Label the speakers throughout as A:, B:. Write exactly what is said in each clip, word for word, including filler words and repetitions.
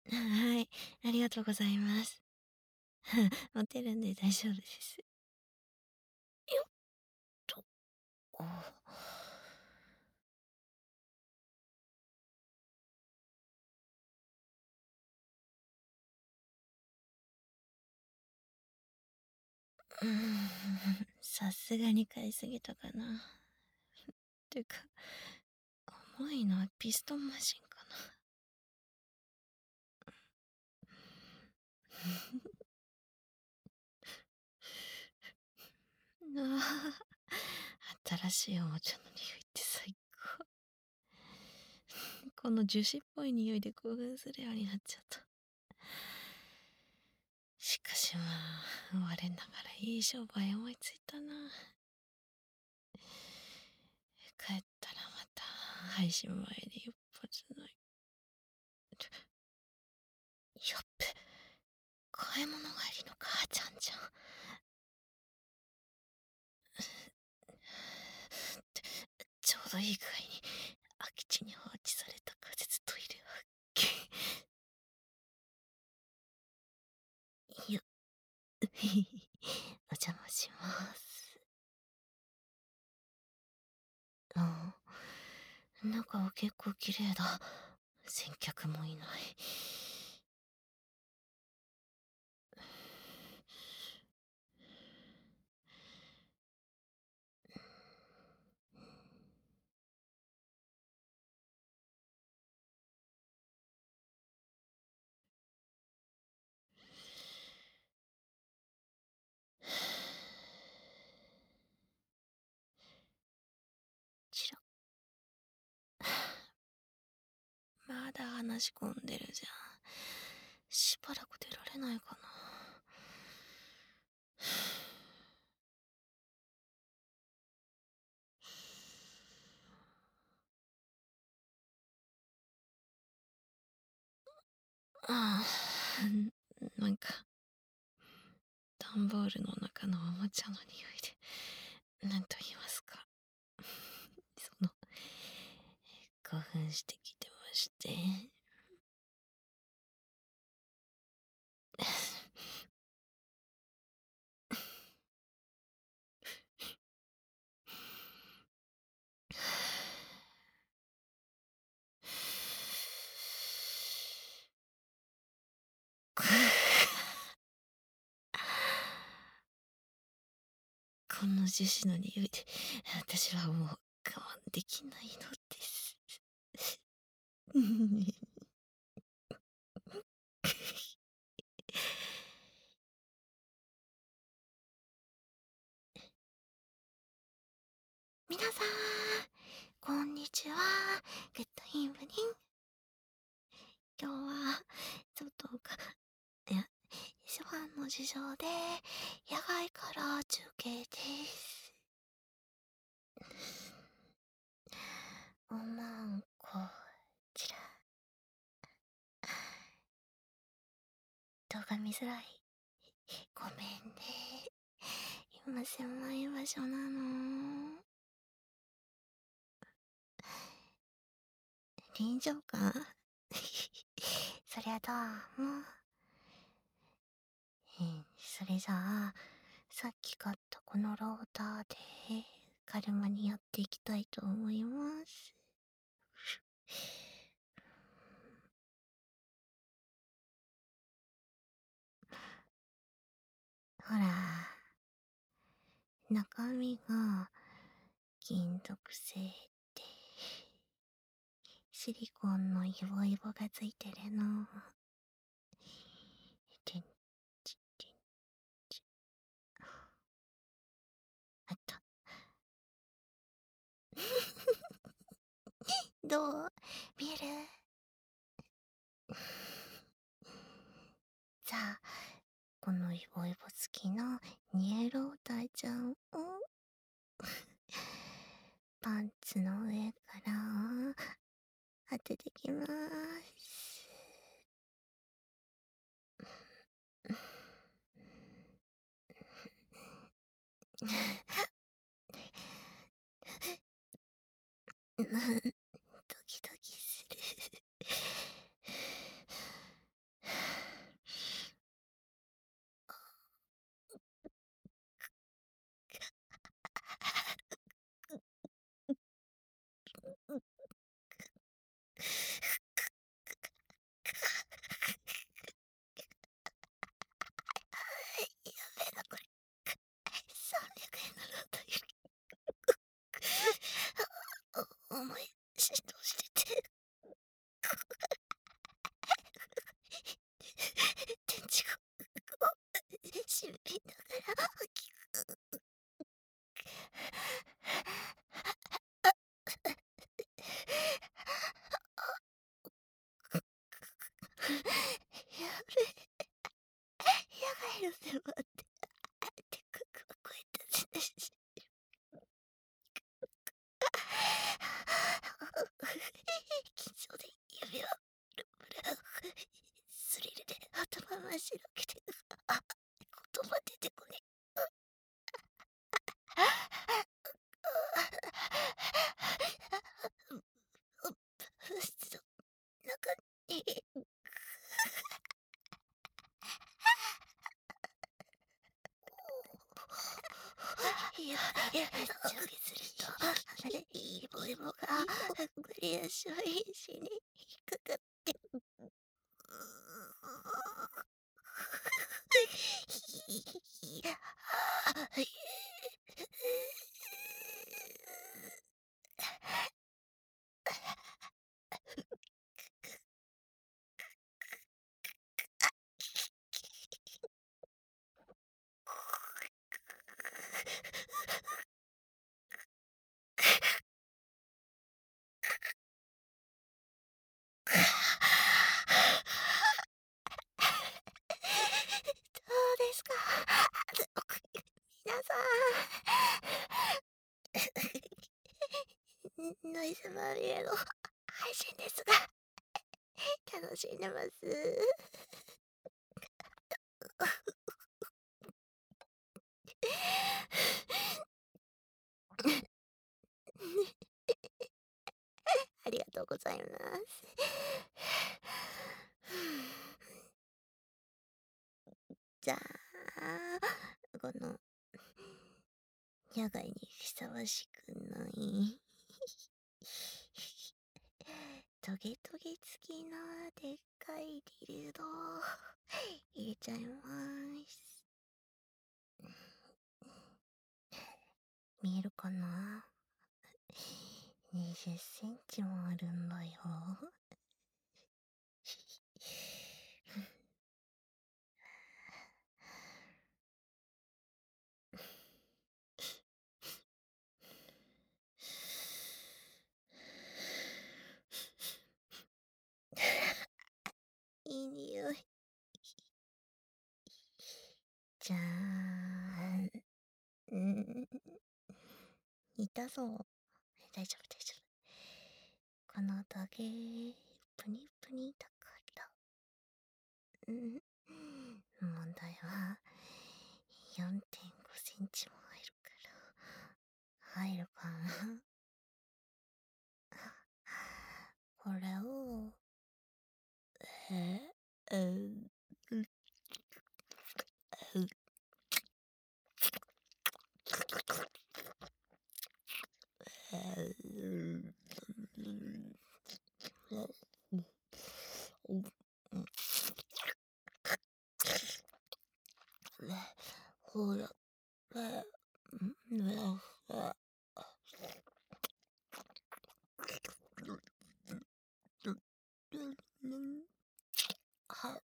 A: はい、ありがとうございます。持てるんで大丈夫です。よっと。おうーん、さすがに買いすぎたかな。てか、重いのはピストンマシンかな。ああ、新しいおもちゃの匂いって最高。この樹脂っぽい匂いで興奮するようになっちゃった。しかしまあ、我ながらいい商売思いついたな。帰ったらまた配信前に一発の。やっべ、買い物帰りの母ちゃんじゃん。ちょうどいい具合に空き地に放置された仮設トイレ発見。よっお邪魔します。ああ、中は結構綺麗だ。先客もいない。チラまだ話し込んでるじゃん。しばらく出られないかな。ああ、なんか、段ボールの中のおもちゃの匂いで、なんと言いますか。その、興奮してきてまして。この樹脂の匂いで、私はもう我慢できないのです。皆さん、こんにちは。グッドインブニン。今日は、外が、いや、諸般の事情で、野外から中継です。おまんこちら。動画見づらい。ごめんね。今狭い場所なの。臨場感そりゃどうも。えー、それじゃあ、さっき買ったこのローターで、カルマにやっていきたいと思います。ほら、中身が金属製で、シリコンのイボイボがついてるの。てんちてんち。あった。どう見える？さあ、このイボイボ付きのニエローターちゃんをパンツの上から当ててきます。ドキドキする。 やべえなこれ。さんびゃくえんのロートお重いしとしてて。天地がこうしびながら大きく。やべえ。野外のでもあって、でっかくはこえたしねし。緊張で指輪ルブラスリルで頭真っ白くて、あ、言葉出てこねえ。ブースの中にいや、いや、上下すると、あれ、イボイボがクリア商品紙に引っかかって。いや、どうですか皆さん。ノイズまみれの配信ですが、楽しんでます。ありがとうございます。じゃあ、この野外にふさわしくないトゲトゲ付きのでっかいディルド入れちゃいます。見えるかな？にじゅっセンチもあるんだよ。いい匂い。じゃーん。うん。似たぞ。大丈夫大丈夫。このトゲプニプニだから。うん。問題は よんてんご センチも入るから。入るかなこれを、えうん。うんほら、は、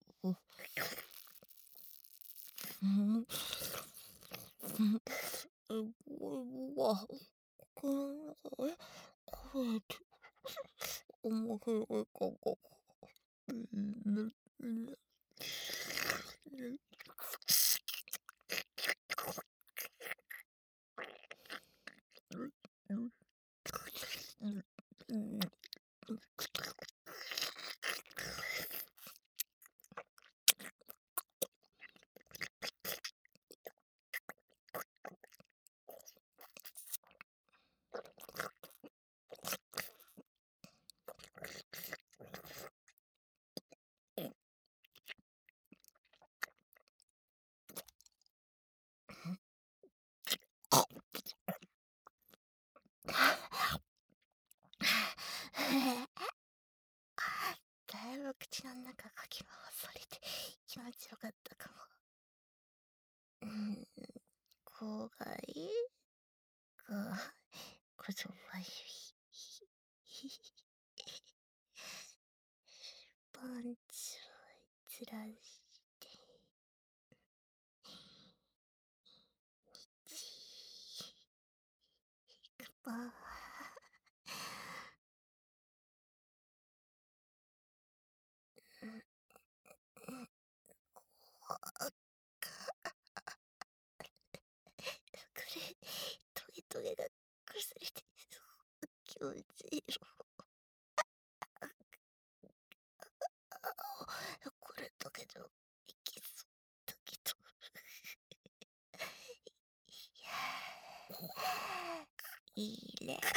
A: うん、わ、これ、これって、面白いかも。うん、うん、 口の中かき回されて気持ちよかったかも。うーん、口外が、こそばゆい。パンチをずらして、ちー、ばー。うん、うん、あ、これ、トゲトゲが崩れて、気持ちいいろ。あ、これだけど、いけそうだけど。いや、いいね。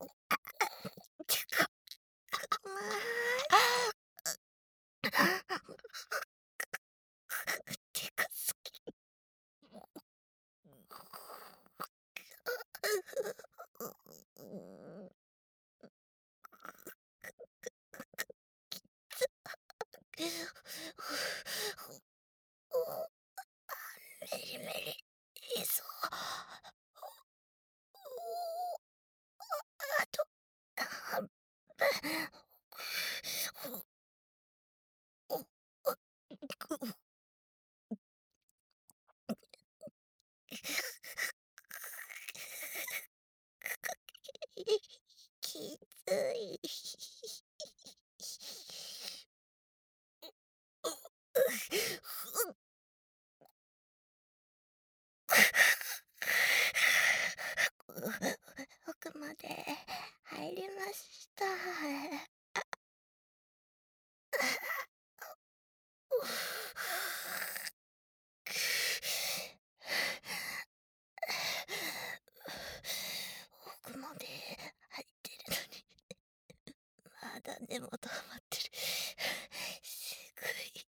A: てかすぎ。メリメリいいぞ。あと半分。おおおきつい。奥まで入りました。奥まで入ってるのに、まだ根元溜まってる。すごい。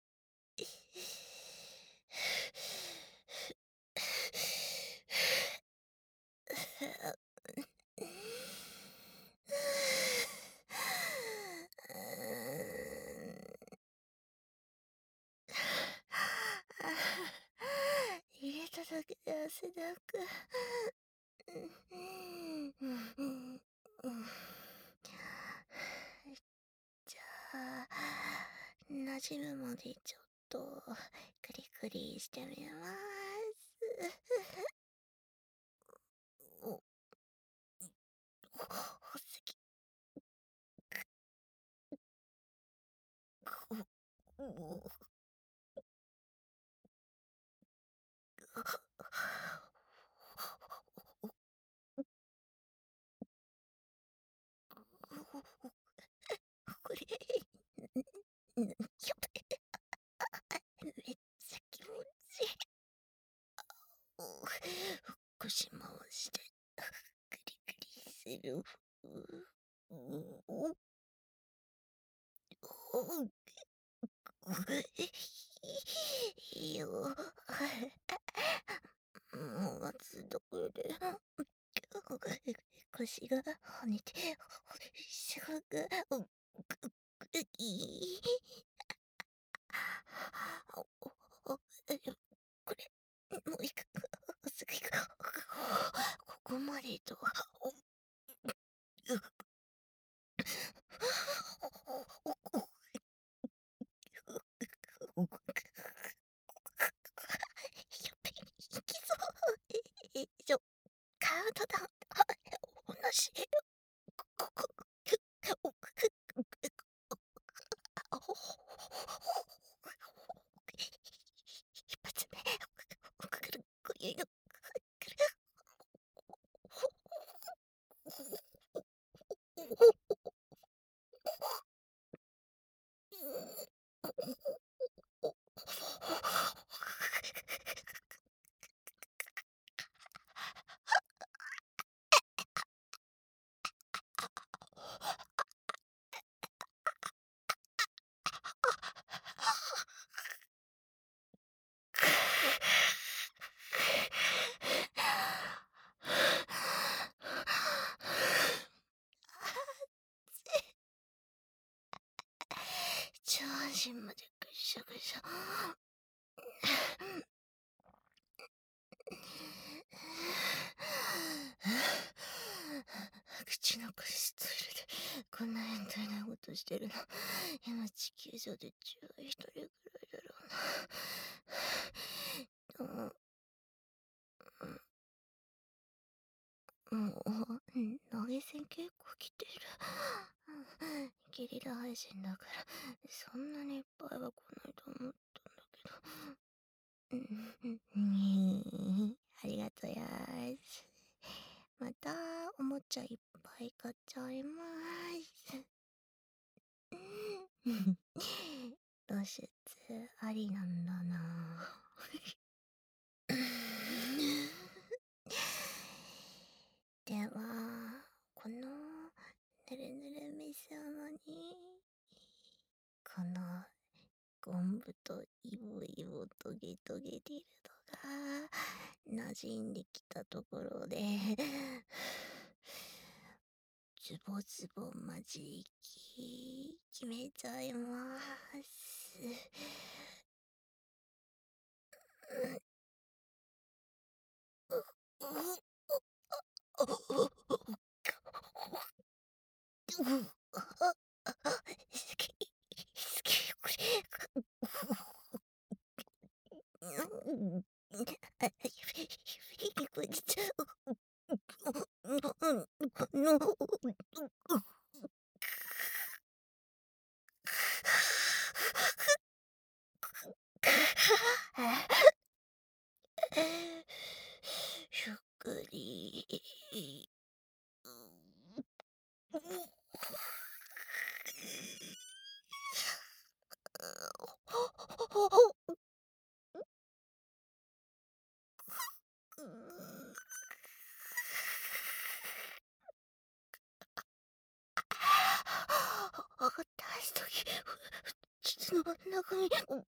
A: 入れただけで汗だく。じゃあ、馴染むまでちょっとクリクリしてみます。お、お、すぎ。お、お、これ、ん、ん、ひょめっちゃ気持ちいい。お、腰回してクリクリする。う、う、お、お、いいよ。もう待つどころで、腰が跳ねて、すごく、う、いい。お、お、これ、もういく、すぐ行く。ここまでと、お、お、お、やべ、いきそう。え、ちょ、カウントダウン、同じ。ここ、お、一発目、くる、くる、くる、 身までぐしゃぐしゃ。口の貸しトイレでこんな変態なことしてるの。今地球上でじゅうひとりぐらいだろうな。うんもう、投げ銭結構来てる。ゲリラ配信だから、そんなにいっぱいは来ないと思ったんだけど。うん、ありがとやーす。また、おもちゃいっぱい買っちゃいまーす。露出ありなんだな。では、このぬるぬるめしゃまに、このゴンブとイボイボトゲトゲディルドが馴染んできたところで、ズボズボマジキ決めちゃいます。ゆっくり。出すとき、膣の中に。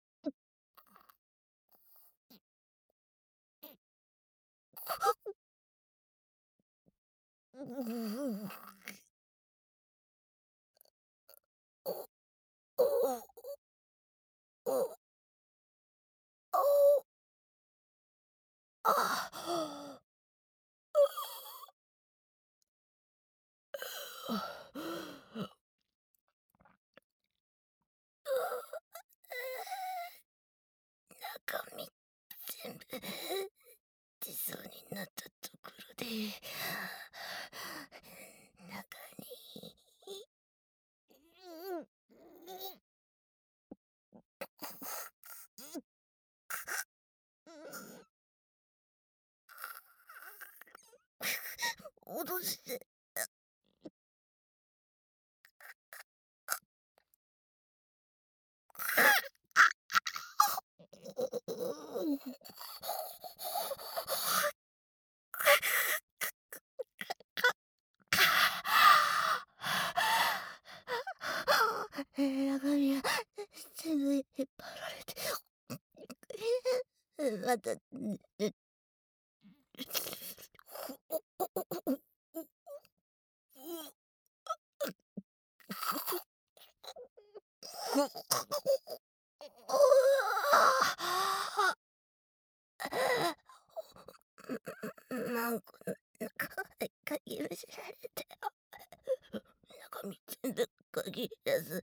A: 中身全部出そうになったところで中に脅して中身が全部引っ張られてまたなんか鍵めせられて中身全部鍵出す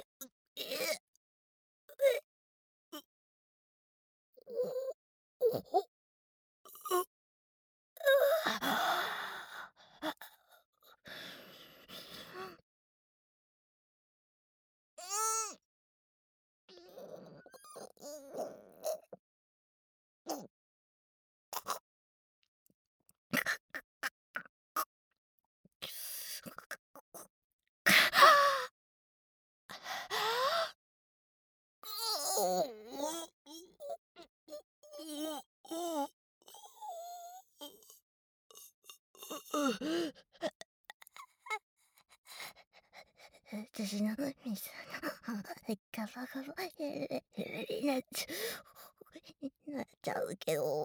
A: 私のミスのガバガバになっちゃなっちゃうけど。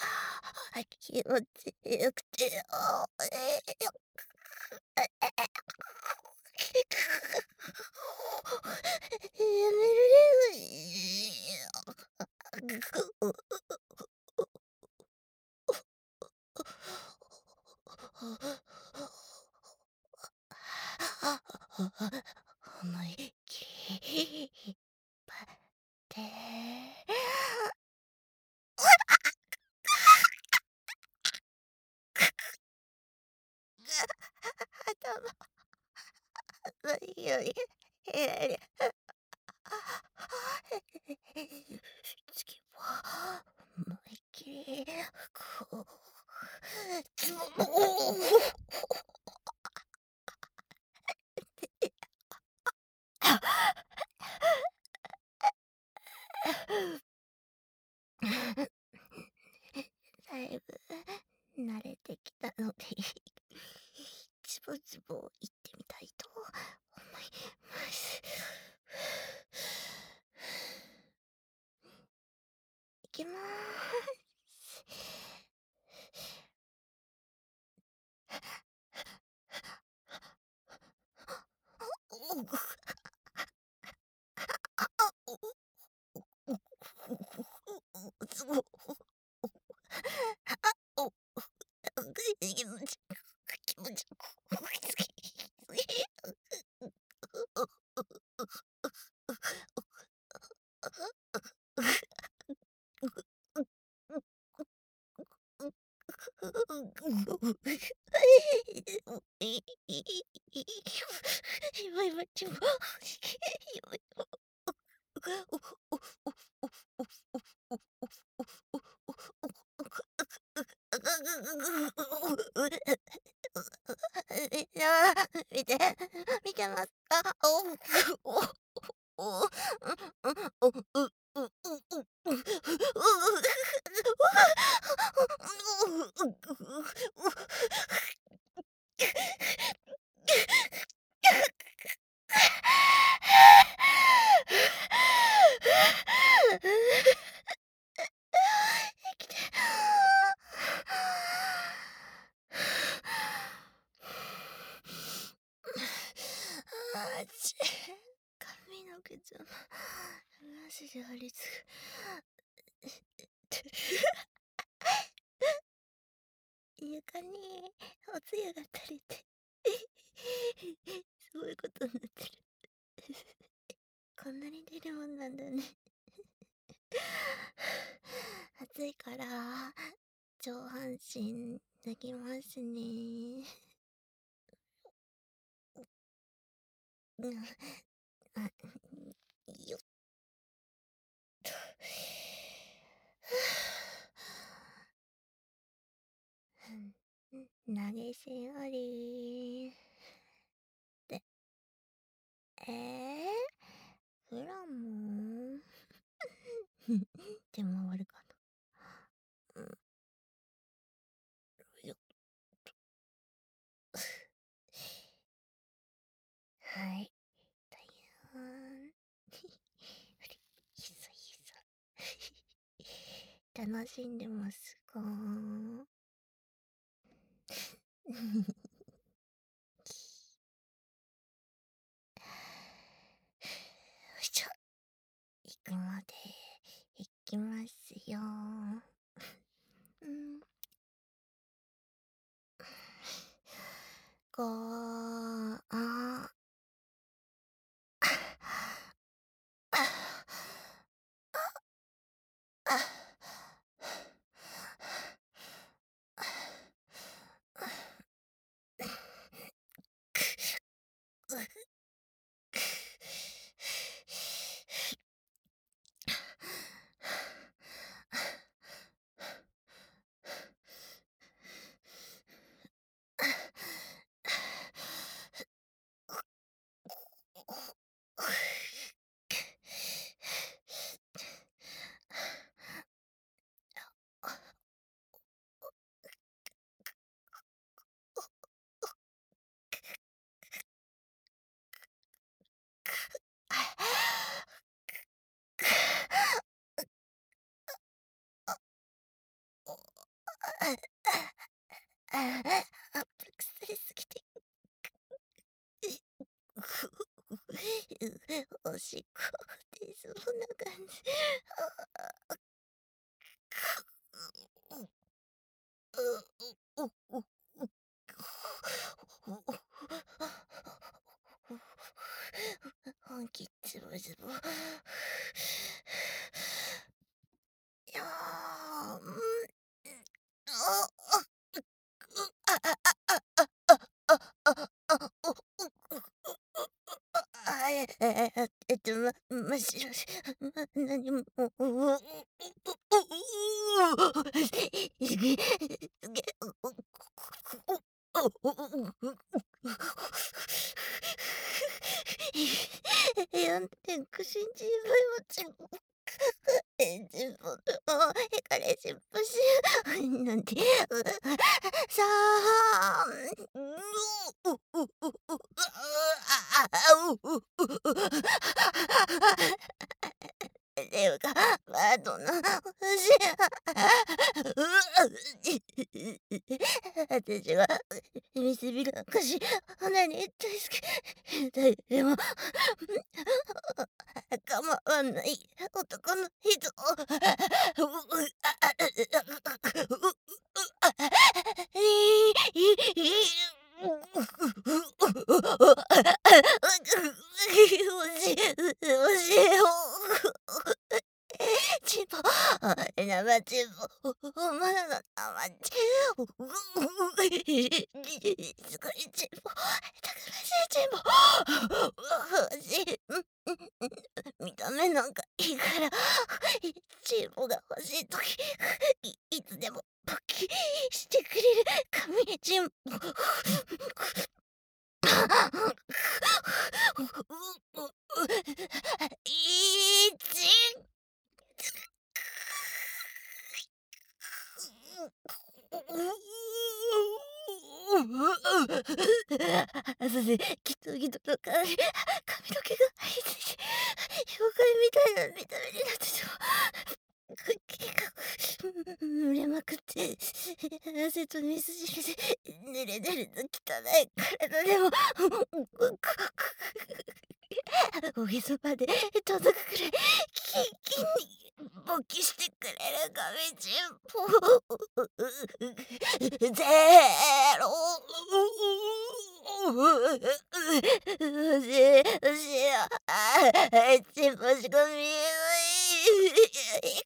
A: あ、気持ちよくて、ああ、ええ、よえええ。やめられないよ。思いっきり引っ張って。頭、いよいよ、えりゃ。次は、思いっきり、こう、つもだいぶ慣れてきたので、ちぼちぼ言ってみたいと思います。いきます。つぼお気持ち気持ち今今ちもみんな、見て、見てますか？おおおお、お、うううううう、生きて。あち、髪の毛邪魔。足で張り付く。床におつゆが垂れて、すごいことになってる。こんなに出るもんなんだね。暑いから、上半身脱ぎますね。うん、あ、よっと。投げ銭あり。で、えー、フラモンで回るかな。うん、よっと。はい。だよん。ひそひそ。楽しんでますか？よいしょ。行くまで行きますよ。うん。ごあああ、圧迫されすぎて、おしっこ出そうな感じ。本気ズボズボ。いやー、うん、あ、あ、あ、あ、あ、あ、あ、あ、あ、あ、あ、お、お、あ、え、ええ、えっと、ま真っ白で、ま、何も、おおおおおおおすげえ、すげえ、おおおおおおよんてんく信じばいもちえんじも、おえかれしっぱし、なんて、うさあ、うううううううあああうううていうか、パートナー欲しい。私は、見せびらかし、花に大好き。でも、構わない男の人を、ううああううあいいいい教え教えよ。チンポ、生チンポ、まだの生チンポ、すごいチンポ、たくましいチンポ、欲しい。見た目なんかいいから、チンポが欲しいとき、いいつでもポッキリしてくれる神チンポ。いちあそしてギトギトとか髪の毛が生えてきて妖怪みたいな見た目になってしまう。毛が濡れまくって汗と水汁でぬれぬれの汚い体でもおへそまで届くくらいキンキンに勃起してくれる亀チンポゼロ欲しい欲しいよあチンポしか見えない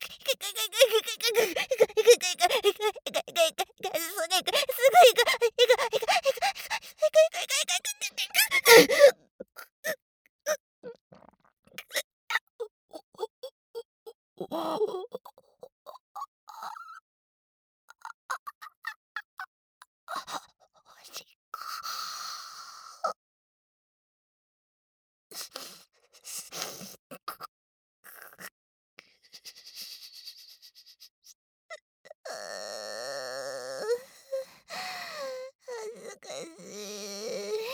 A: おしっこうー恥ずかしい。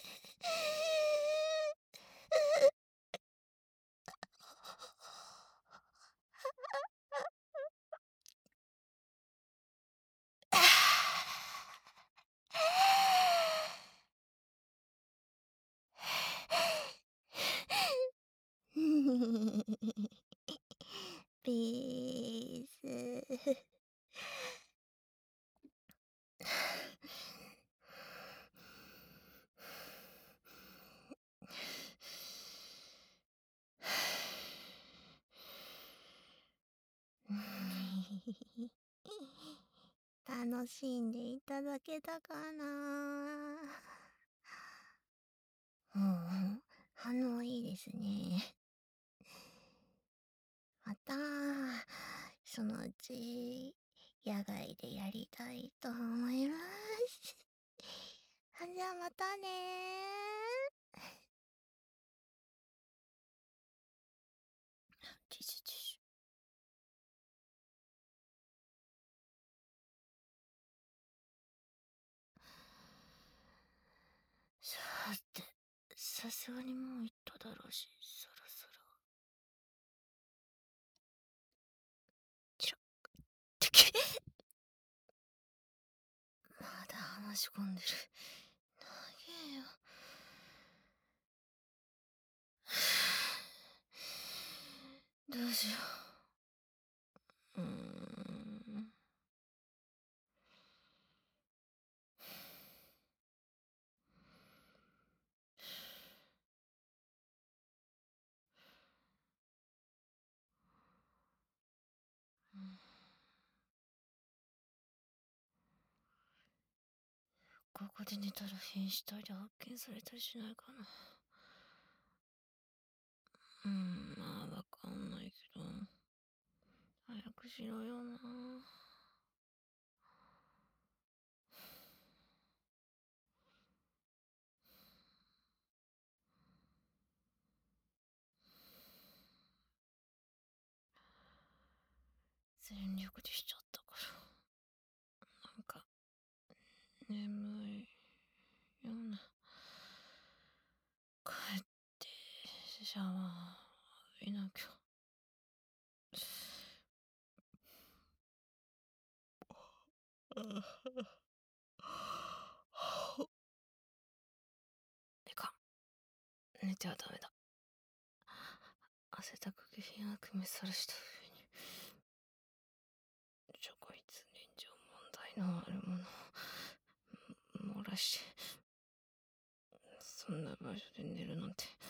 A: ピース。楽しんでいただけたかな。うん、反応いいですね。また、そのうち、野外でやりたいと思います。じゃあまたねー。ティッシュティッシュ。さて、さすがにもう行っただろうし、そろそろ。チロッ。 話し込んでる。長えよ。どうしよう。うーん。ここで寝たら変死体で発見されたりしないかな。うん、まあわかんないけど。早くしろよな。全力でしちゃったから。なんか、眠いような。帰ってシャワー浴びなきゃ。いかん。寝てはダメだ。汗だく下品は組みさらした上に社会通念上問題のあるものを漏らして、そんな場所で寝るなんて